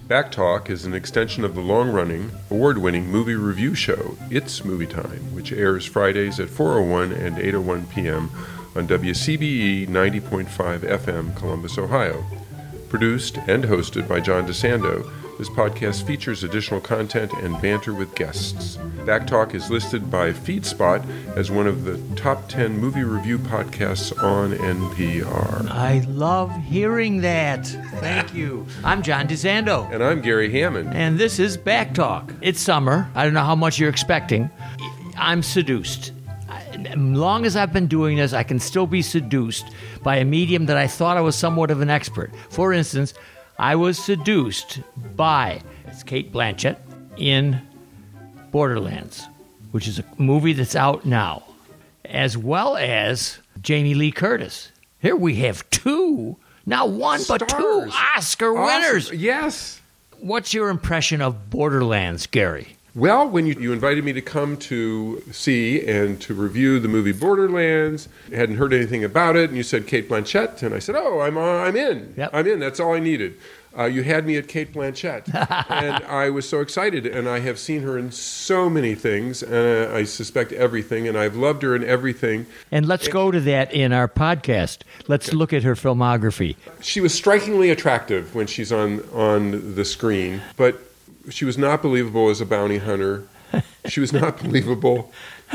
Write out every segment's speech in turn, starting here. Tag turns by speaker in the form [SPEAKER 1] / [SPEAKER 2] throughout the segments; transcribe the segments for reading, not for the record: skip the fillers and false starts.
[SPEAKER 1] Backtalk is an extension of the long-running, award-winning movie review show, It's Movie Time, which airs Fridays at 4:01 and 8:01 p.m. on WCBE 90.5 FM, Columbus, Ohio. Produced and hosted by John DeSando, this podcast features additional content and banter with guests. Backtalk is listed by FeedSpot as one of the top 10 movie review podcasts on NPR.
[SPEAKER 2] I love hearing that. Thank you. I'm John DeSando.
[SPEAKER 1] And I'm Gary Hammond.
[SPEAKER 2] And this is Backtalk. It's summer. I don't know how much you're expecting. I'm seduced. As long as I've been doing this, I can still be seduced by a medium that I thought I was somewhat of an expert. For instance, I was seduced by Cate Blanchett in Borderlands, which is a movie that's out now, as well as Jamie Lee Curtis. Here we have two, not one, but two Oscar winners.
[SPEAKER 1] Yes.
[SPEAKER 2] What's your impression of Borderlands, Gary?
[SPEAKER 1] Well, when you invited me to come to see and to review the movie Borderlands, I hadn't heard anything about it, and you said Cate Blanchett, and I said, oh, I'm in.
[SPEAKER 2] Yep.
[SPEAKER 1] I'm in. That's all I needed. You had me at Cate Blanchett, and I was so excited, and I have seen her in so many things, and I suspect everything, and I've loved her in everything.
[SPEAKER 2] And let's go to that in our podcast. Let's look at her filmography.
[SPEAKER 1] She was strikingly attractive when she's on the screen, but she was not believable as a bounty hunter. She was not believable.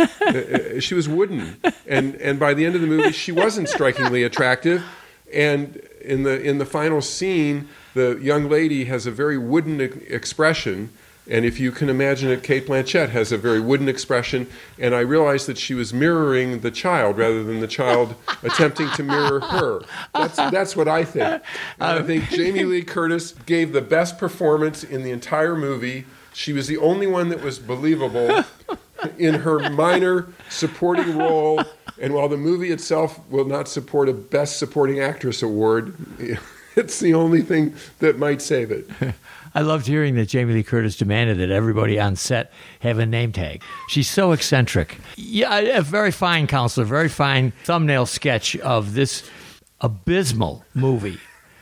[SPEAKER 1] She was wooden. And by the end of the movie, she wasn't strikingly attractive. And in the final scene, the young lady has a very wooden expression. And if you can imagine it, Cate Blanchett has a very wooden expression. And I realized that she was mirroring the child rather than the child attempting to mirror her. That's what I think. I think Jamie Lee Curtis gave the best performance in the entire movie. She was the only one that was believable in her minor supporting role. And while the movie itself will not support a Best Supporting Actress award, it's the only thing that might save it.
[SPEAKER 2] I loved hearing that Jamie Lee Curtis demanded that everybody on set have a name tag. She's so eccentric. Yeah, a very fine counselor, very fine thumbnail sketch of this abysmal movie.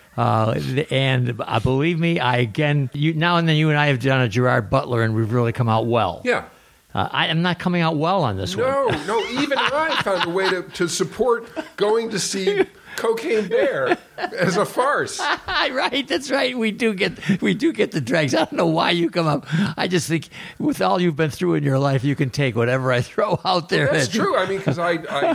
[SPEAKER 2] And believe me, now and then you and I have done a Gerard Butler, and we've really come out well.
[SPEAKER 1] Yeah.
[SPEAKER 2] I am not coming out well on this one.
[SPEAKER 1] No, even I found a way to support going to see Cocaine Bear as a farce.
[SPEAKER 2] Right, that's right. We do get the dregs. I don't know why you come up. I just think with all you've been through in your life, you can take whatever I throw out there.
[SPEAKER 1] Well, that's true. I mean, because I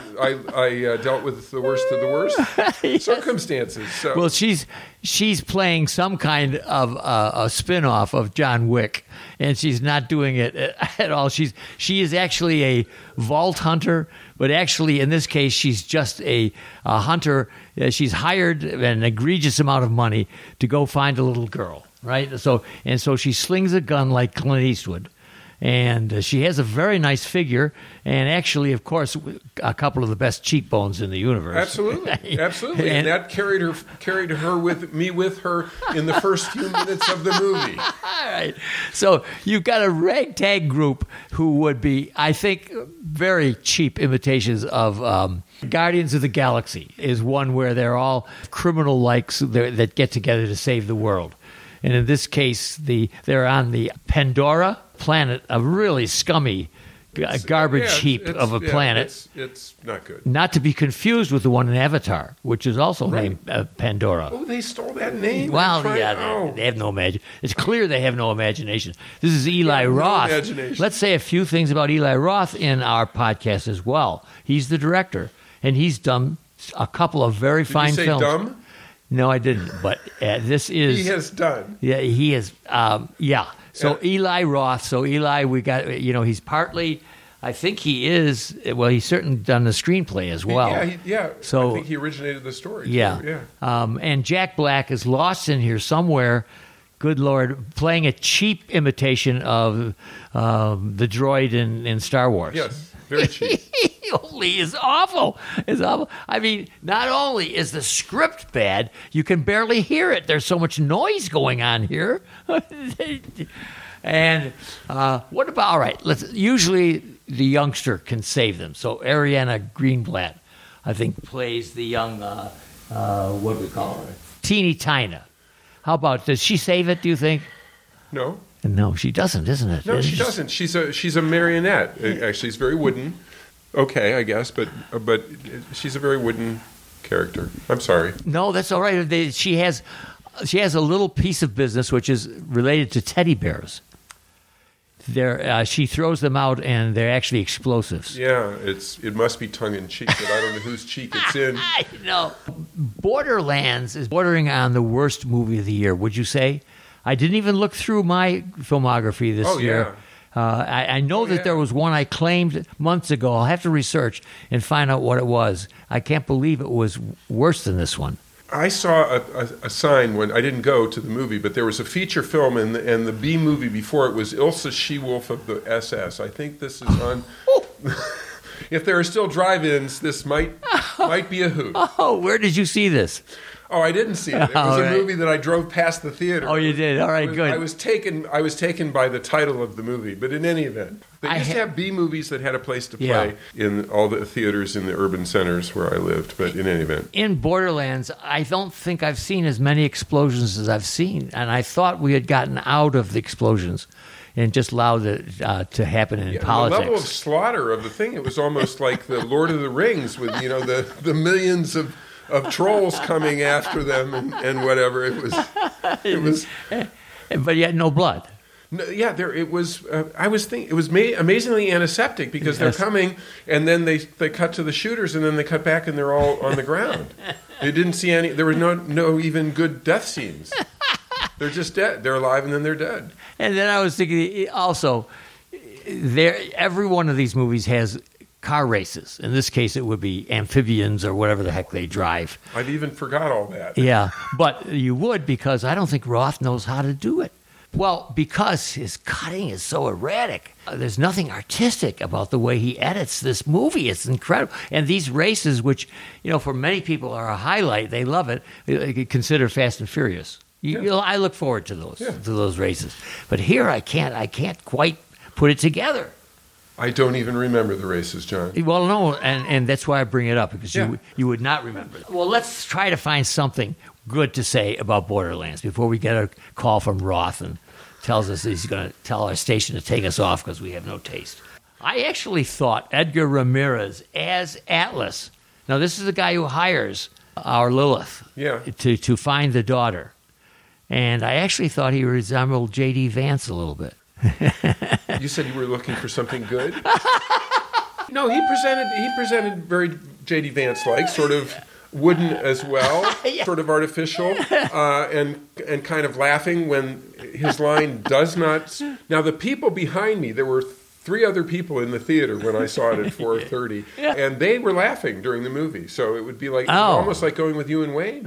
[SPEAKER 1] dealt with the worst of the worst
[SPEAKER 2] Yes.
[SPEAKER 1] circumstances. So.
[SPEAKER 2] Well, she's playing some kind of a spin-off of John Wick, and she's not doing it at all. She is actually a vault hunter, but actually in this case she's just a hunter. She's hired an egregious amount of money to go find a little girl, right? So she slings a gun like Clint Eastwood. And she has a very nice figure, and actually, of course, a couple of the best cheekbones in the universe.
[SPEAKER 1] Absolutely, absolutely, and that carried her with her in the first few minutes of the movie.
[SPEAKER 2] All right, so you've got a ragtag group who would be, I think, very cheap imitations of Guardians of the Galaxy. Is one where they're all criminal likes that get together to save the world. And in this case, they're on the Pandora planet, a really scummy garbage heap of a planet.
[SPEAKER 1] It's not good.
[SPEAKER 2] Not to be confused with the one in Avatar, which is also named Pandora.
[SPEAKER 1] Oh, they stole that name?
[SPEAKER 2] Well, they have no imagination. It's clear they have no imagination. This is Eli Roth.
[SPEAKER 1] No imagination.
[SPEAKER 2] Let's say a few things about Eli Roth in our podcast as well. He's the director, and he's done a couple of very fine
[SPEAKER 1] films. Did you say dumb?
[SPEAKER 2] No, I didn't. But this is...
[SPEAKER 1] He has done.
[SPEAKER 2] Yeah, he is. Yeah. So Eli Roth. So Eli, we got, he's partly, I think he is, well, he's certainly done the screenplay as well.
[SPEAKER 1] So I think he originated the story.
[SPEAKER 2] Yeah.
[SPEAKER 1] Too. Yeah.
[SPEAKER 2] And Jack Black is lost in here somewhere, good Lord, playing a cheap imitation of the droid in Star Wars.
[SPEAKER 1] Yes. Very cheap.
[SPEAKER 2] He is awful. It's awful. I mean, not only is the script bad, you can barely hear it. There's so much noise going on here. And what about, all right, usually the youngster can save them. So Ariana Greenblatt, I think, plays the young, what do we call her? Teeny Tina. How about, does she save it, do you think?
[SPEAKER 1] No.
[SPEAKER 2] No, she doesn't, isn't it?
[SPEAKER 1] No, she doesn't. She's a marionette. Actually, it's very wooden. Okay, I guess, but she's a very wooden character. I'm sorry.
[SPEAKER 2] No, that's all right. She has a little piece of business which is related to teddy bears. She throws them out, and they're actually explosives.
[SPEAKER 1] Yeah, it must be tongue in cheek, but I don't know whose cheek it's in.
[SPEAKER 2] I know. Borderlands is bordering on the worst movie of the year. Would you say? I didn't even look through my filmography this year.
[SPEAKER 1] Yeah.
[SPEAKER 2] I know that there was one I claimed months ago. I'll have to research and find out what it was. I can't believe it was worse than this one.
[SPEAKER 1] I saw a sign when I didn't go to the movie, but there was a feature film, and the B movie before it was Ilsa She-Wolf of the SS. I think this is on. If there are still drive-ins, this might be a hoot.
[SPEAKER 2] Oh, where did you see this?
[SPEAKER 1] Oh, I didn't see it. It was a movie that I drove past the theater.
[SPEAKER 2] Oh, you did? All right, good.
[SPEAKER 1] I was taken by the title of the movie, but in any event, they used to have B movies that had a place to play in all the theaters in the urban centers where I lived. But in any event,
[SPEAKER 2] in Borderlands, I don't think I've seen as many explosions as I've seen, and I thought we had gotten out of the explosions and just allowed it to happen in politics.
[SPEAKER 1] The level of slaughter of the thing, it was almost like the Lord of the Rings with the millions of trolls coming after them and whatever. It was,
[SPEAKER 2] but yet no blood.
[SPEAKER 1] No, yeah, it was. I was thinking it was amazingly antiseptic because they're coming and then they cut to the shooters and then they cut back and they're all on the ground. They didn't see any. There were no even good death scenes. They're just dead. They're alive and then they're dead.
[SPEAKER 2] And then I was thinking also, every one of these movies has car races. In this case, it would be amphibians or whatever the heck they drive.
[SPEAKER 1] I've even forgot all that.
[SPEAKER 2] Yeah, but you would, because I don't think Roth knows how to do it. Well, because his cutting is so erratic. There's nothing artistic about the way he edits this movie. It's incredible. And these races, which, for many people are a highlight, they love it, consider Fast and Furious. I look forward to those races. But here I can't quite put it together.
[SPEAKER 1] I don't even remember the races, John.
[SPEAKER 2] Well, no, and that's why I bring it up, because you would not remember. Well, let's try to find something good to say about Borderlands before we get a call from Roth and tells us he's going to tell our station to take us off because we have no taste. I actually thought Edgar Ramirez as Atlas. Now, this is the guy who hires our Lilith to find the daughter. And I actually thought he resembled J.D. Vance a little bit.
[SPEAKER 1] You said you were looking for something good? No, he presented very J.D. Vance-like, sort of wooden as well, sort of artificial, and kind of laughing when his line does not. Now, the people behind me, there were 3 other people in the theater when I saw it at 4:30, and they were laughing during the movie. So it would be like almost like going with you and Wayne.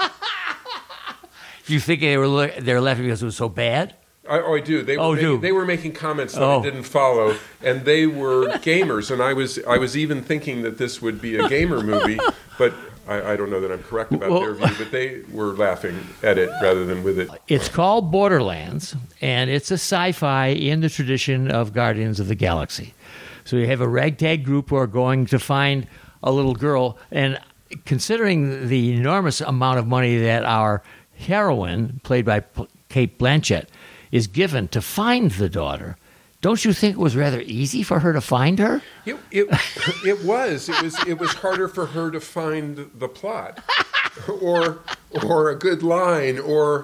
[SPEAKER 2] Do you think they were laughing because it was so bad?
[SPEAKER 1] I do. They were making comments that I didn't follow, and they were gamers. And I was even thinking that this would be a gamer movie, but I don't know that I'm correct about their view. But they were laughing at it rather than with it.
[SPEAKER 2] It's called Borderlands, and it's a sci-fi in the tradition of Guardians of the Galaxy. So you have a ragtag group who are going to find a little girl, and considering the enormous amount of money that our heroine, played by Cate Blanchett, is given to find the daughter, don't you think it was rather easy for her to find her?
[SPEAKER 1] It was. It was harder for her to find the plot, or a good line, or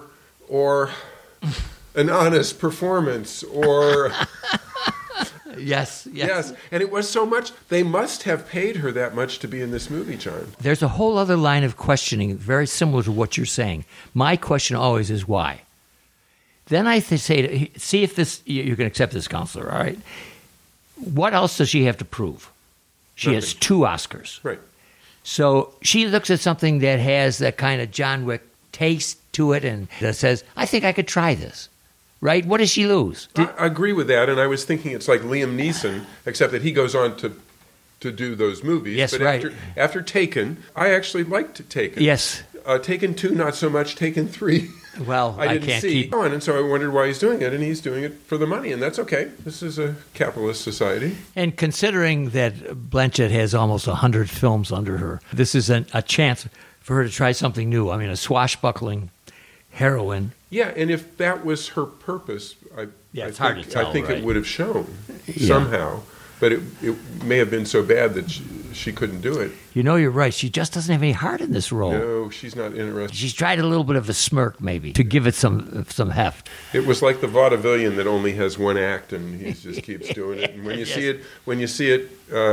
[SPEAKER 1] an honest performance, or. Yes. And it was so much. They must have paid her that much to be in this movie, John.
[SPEAKER 2] There's a whole other line of questioning very similar to what you're saying. My question always is why? Then I say, see if this you can accept this, counselor, all right? What else does she have to prove? She has 2 Oscars.
[SPEAKER 1] Right.
[SPEAKER 2] So she looks at something that has that kind of John Wick taste to it and that says, I think I could try this. Right? What does she lose?
[SPEAKER 1] I agree with that, and I was thinking it's like Liam Neeson, except that he goes on to do those movies.
[SPEAKER 2] Yes,
[SPEAKER 1] but
[SPEAKER 2] right.
[SPEAKER 1] After Taken, I actually liked Taken.
[SPEAKER 2] Yes.
[SPEAKER 1] Taken 2, not so much. Taken 3.
[SPEAKER 2] Well, I can't keep.
[SPEAKER 1] And so I wondered why he's doing it, and he's doing it for the money, and that's okay. This is a capitalist society.
[SPEAKER 2] And considering that Blanchett has almost 100 films under her, this is a chance for her to try something new. I mean, a swashbuckling heroine.
[SPEAKER 1] Yeah, and if that was her purpose,
[SPEAKER 2] It's hard to tell,
[SPEAKER 1] I think
[SPEAKER 2] right?
[SPEAKER 1] it would have shown
[SPEAKER 2] Yeah.
[SPEAKER 1] somehow. But it may have been so bad that she couldn't do it.
[SPEAKER 2] You know, you're right. She just doesn't have any heart in this role.
[SPEAKER 1] No, she's not interested.
[SPEAKER 2] She's tried a little bit of a smirk, maybe, to give it some heft.
[SPEAKER 1] It was like the vaudevillian that only has one act, and he just keeps doing it. And when you
[SPEAKER 2] Yes.
[SPEAKER 1] see it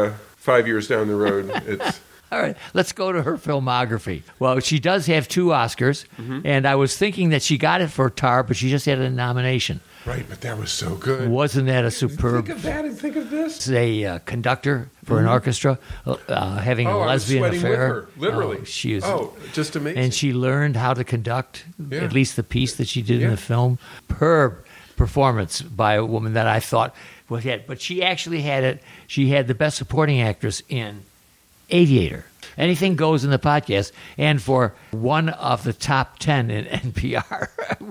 [SPEAKER 1] 5 years down the road, it's
[SPEAKER 2] All right, let's go to her filmography. Well, she does have 2 Oscars, and I was thinking that she got it for Tar, but she just had a nomination.
[SPEAKER 1] right. But that was so good.
[SPEAKER 2] Wasn't that a superb?
[SPEAKER 1] Think of that and think of this.
[SPEAKER 2] She's a conductor for an orchestra, having a
[SPEAKER 1] Oh, I was
[SPEAKER 2] lesbian
[SPEAKER 1] sweating with
[SPEAKER 2] affair.
[SPEAKER 1] her, literally.
[SPEAKER 2] Oh, she is.
[SPEAKER 1] Just amazing.
[SPEAKER 2] And she learned how to conduct,
[SPEAKER 1] Yeah.
[SPEAKER 2] at least the piece that she did in
[SPEAKER 1] Yeah.
[SPEAKER 2] the film. Superb performance by a woman that I thought was had, but she actually had it. She had the best supporting actress in Aviator. Anything goes in the podcast, and for one of the top 10 in NPR,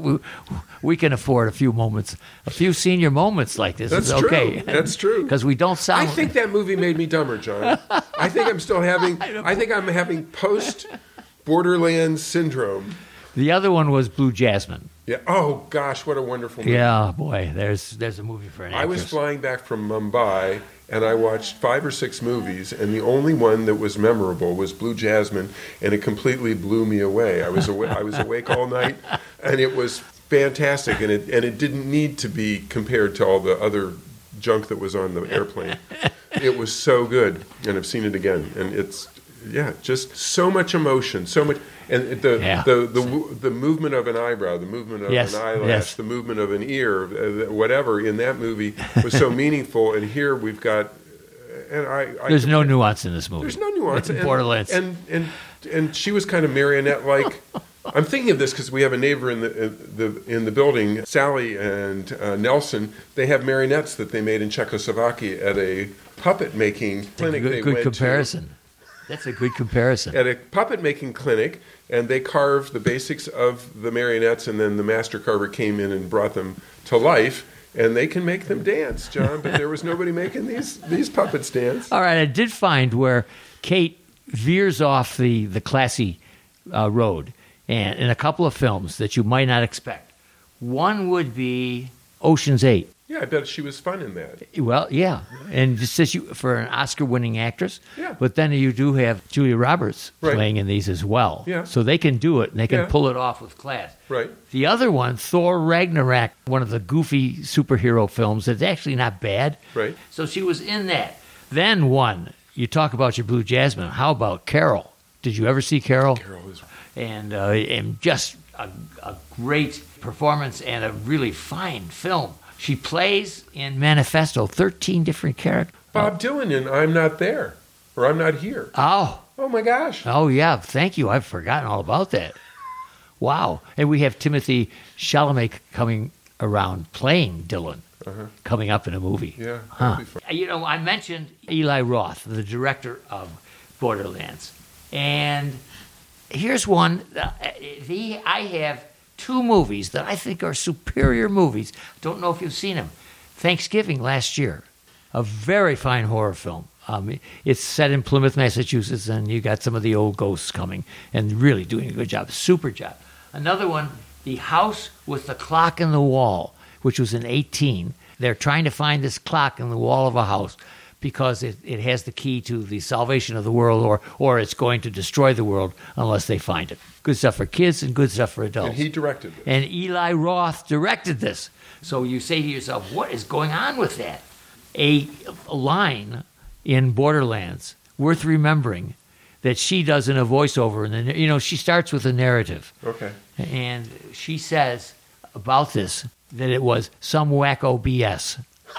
[SPEAKER 2] we can afford a few moments, a few senior moments like this.
[SPEAKER 1] That's
[SPEAKER 2] It's okay.
[SPEAKER 1] true. That's true.
[SPEAKER 2] Because we don't sound.
[SPEAKER 1] I think that movie made me dumber, John. I think I'm still having. I think I'm having post Borderlands syndrome.
[SPEAKER 2] The other one was Blue Jasmine.
[SPEAKER 1] Yeah. Oh gosh, what a wonderful movie.
[SPEAKER 2] Yeah, boy, there's a movie for an actress.
[SPEAKER 1] I was flying back from Mumbai, and I watched 5 or 6 movies, and the only one that was memorable was Blue Jasmine, and it completely blew me away. I was awake all night, and it was fantastic, and it didn't need to be compared to all the other junk that was on the airplane. It was so good, and I've seen it again, and it's just so much emotion, so much. And the movement of an eyebrow, the movement of
[SPEAKER 2] Yes,
[SPEAKER 1] an eyelash,
[SPEAKER 2] yes.
[SPEAKER 1] the movement of an ear, whatever in that movie was so meaningful. And here we've got, and
[SPEAKER 2] There's no nuance in this movie.
[SPEAKER 1] there's no nuance.
[SPEAKER 2] In Borderlands.
[SPEAKER 1] And she was kind of marionette-like. I'm thinking of this because we have a neighbor in the building, Sally and Nelson. They have marionettes that they made in Czechoslovakia at a puppet making clinic. They
[SPEAKER 2] Good
[SPEAKER 1] went
[SPEAKER 2] comparison. That's a good comparison.
[SPEAKER 1] at a puppet making clinic, and they carved the basics of the marionettes, and then the master carver came in and brought them to life, and they can make them dance, John, but there was nobody making these puppets dance.
[SPEAKER 2] All right, I did find where Kate veers off the classy road, and in a couple of films that you might not expect. One would be Ocean's 8.
[SPEAKER 1] Yeah, I bet she was fun in that.
[SPEAKER 2] Well, yeah, and just as for an Oscar-winning actress.
[SPEAKER 1] Yeah.
[SPEAKER 2] But then you do have Julia Roberts
[SPEAKER 1] Right.
[SPEAKER 2] playing in these as well.
[SPEAKER 1] Yeah.
[SPEAKER 2] So they can do it, and they can
[SPEAKER 1] Yeah.
[SPEAKER 2] pull it off with class.
[SPEAKER 1] Right.
[SPEAKER 2] The other one, Thor Ragnarok, one of the goofy superhero films that's actually not bad.
[SPEAKER 1] Right.
[SPEAKER 2] So she was in that. Then one, you talk about your Blue Jasmine. How about Carol? Did you ever see Carol?
[SPEAKER 1] Carol is.
[SPEAKER 2] And just a great performance and a really fine film. She plays in Manifesto 13 different characters.
[SPEAKER 1] Bob Dylan in I'm Not There, or I'm Not Here.
[SPEAKER 2] Oh,
[SPEAKER 1] Oh, my gosh.
[SPEAKER 2] yeah. Thank you. I've forgotten all about that. Wow. And we have Timothy Chalamet coming around playing Dylan coming up in a movie.
[SPEAKER 1] Yeah,
[SPEAKER 2] Huh.
[SPEAKER 1] that'll be fun.
[SPEAKER 2] You know, I mentioned Eli Roth, the director of Borderlands. And here's one. I have 2 movies that I think are superior movies. Don't know if you've seen them. Thanksgiving last year, a very fine horror film. It's set in Plymouth, Massachusetts, and you got some of the old ghosts coming and really doing a good job. Super job. Another one, The House with the Clock in the Wall, which was in 18. They're trying to find this clock in the wall of a house because it has the key to the salvation of the world, or it's going to destroy the world unless they find it. Good stuff for kids and good stuff for adults.
[SPEAKER 1] And he directed it.
[SPEAKER 2] And Eli Roth directed this. So you say to yourself, what is going on with that? A line in Borderlands worth remembering that she does in a voiceover. And she starts with a narrative.
[SPEAKER 1] Okay.
[SPEAKER 2] And she says about this that it was some wacko BS.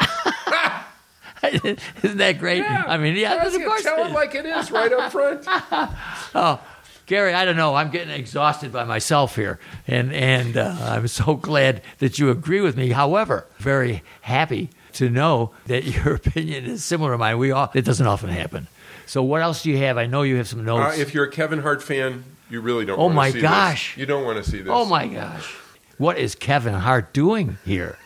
[SPEAKER 2] Isn't that great?
[SPEAKER 1] Yeah.
[SPEAKER 2] I mean, yeah, of course.
[SPEAKER 1] Tell it like it is right up front.
[SPEAKER 2] Oh, Gary, I don't know. I'm getting exhausted by myself here, and I'm so glad that you agree with me. However, very happy to know that your opinion is similar to mine. It doesn't often happen. So what else do you have? I know you have some notes.
[SPEAKER 1] If you're a Kevin Hart fan, you really don't
[SPEAKER 2] Oh,
[SPEAKER 1] want
[SPEAKER 2] my
[SPEAKER 1] to see
[SPEAKER 2] gosh.
[SPEAKER 1] this. You don't want to see this.
[SPEAKER 2] Oh, my gosh. What is Kevin Hart doing here?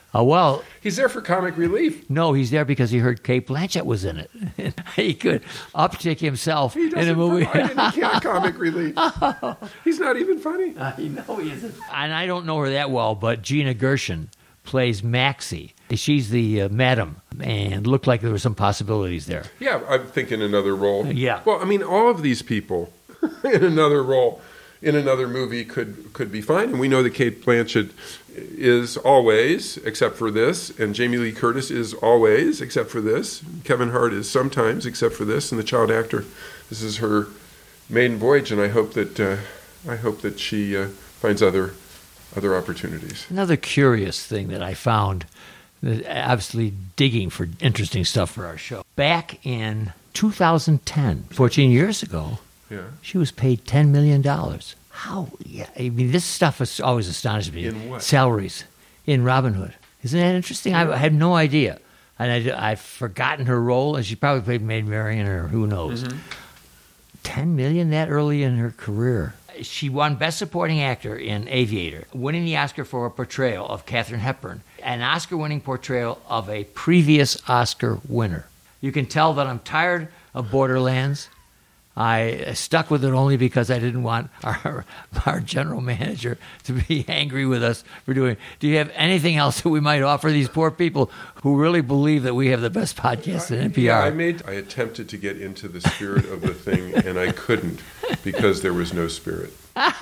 [SPEAKER 2] Well,
[SPEAKER 1] He's there for comic relief.
[SPEAKER 2] no, he's there because he heard Kate Blanchett was in it. He could uptick himself
[SPEAKER 1] He doesn't
[SPEAKER 2] in a movie.
[SPEAKER 1] provide any kind of comic relief. He's not even funny.
[SPEAKER 2] No, he isn't. And I don't know her that well, but Gina Gershon plays Maxie. She's the madam, and looked like there were some possibilities there.
[SPEAKER 1] Yeah, I'm thinking another role.
[SPEAKER 2] Yeah.
[SPEAKER 1] Well, I mean, all of these people in another role, in another movie could be fine. And we know that Kate Blanchett is always, except for this, and Jamie Lee Curtis is always, except for this. Kevin Hart is sometimes, except for this, and the child actor, this is her maiden voyage, and I hope that she finds other opportunities.
[SPEAKER 2] Another curious thing that I found, obviously digging for interesting stuff for our show. Back in 2010, 14 years ago,
[SPEAKER 1] Yeah.
[SPEAKER 2] she was paid $10 million. How? Yeah, I mean, this stuff has always astonished me.
[SPEAKER 1] In what?
[SPEAKER 2] Salaries in Robin Hood. Isn't that interesting? I had no idea. And I've forgotten her role, and she probably played Maid Marian or who knows.
[SPEAKER 1] Mm-hmm.
[SPEAKER 2] $10 million that early in her career. She won Best Supporting Actor in Aviator, winning the Oscar for a portrayal of Katharine Hepburn, an Oscar-winning portrayal of a previous Oscar winner. You can tell that I'm tired of Borderlands. I stuck with it only because I didn't want our general manager to be angry with us for doing it. Do you have anything else that we might offer these poor people who really believe that we have the best podcast in NPR?
[SPEAKER 1] Yeah, I attempted to get into the spirit of the thing, and I couldn't because there was no spirit.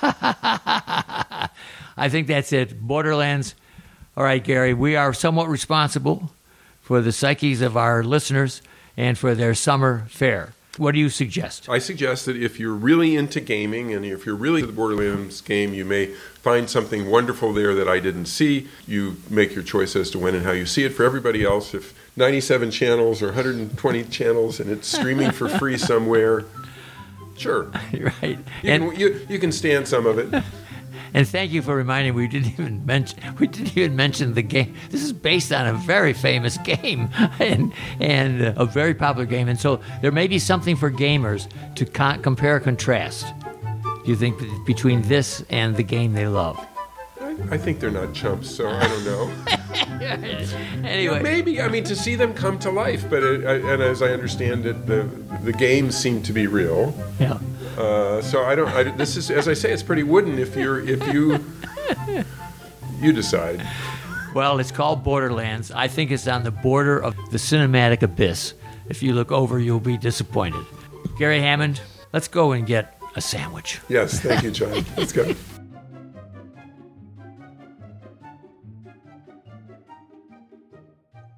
[SPEAKER 2] I think that's it. Borderlands. All right, Gary, we are somewhat responsible for the psyches of our listeners and for their summer fare. What do you suggest?
[SPEAKER 1] I suggest that if you're really into gaming and if you're really into the Borderlands game, you may find something wonderful there that I didn't see. You make your choice as to when and how you see it. For everybody else, if 97 channels or 120 channels and it's streaming for free somewhere, sure.
[SPEAKER 2] Right.
[SPEAKER 1] You can stand some of it.
[SPEAKER 2] And thank you for reminding me we didn't even mention the game. This is based on a very famous game and a very popular game. And so there may be something for gamers to compare and contrast. Do you think between this and the game they love?
[SPEAKER 1] I think they're not chumps, so I don't know.
[SPEAKER 2] Anyway,
[SPEAKER 1] Yeah, maybe. I mean, to see them come to life, but and as I understand it, the games seem to be real.
[SPEAKER 2] yeah.
[SPEAKER 1] So I don't. This is, as I say, it's pretty wooden. If you decide.
[SPEAKER 2] Well, it's called Borderlands. I think it's on the border of the cinematic abyss. If you look over, you'll be disappointed. Gary Hammond, let's go and get a sandwich.
[SPEAKER 1] Yes, thank you, John. Let's go.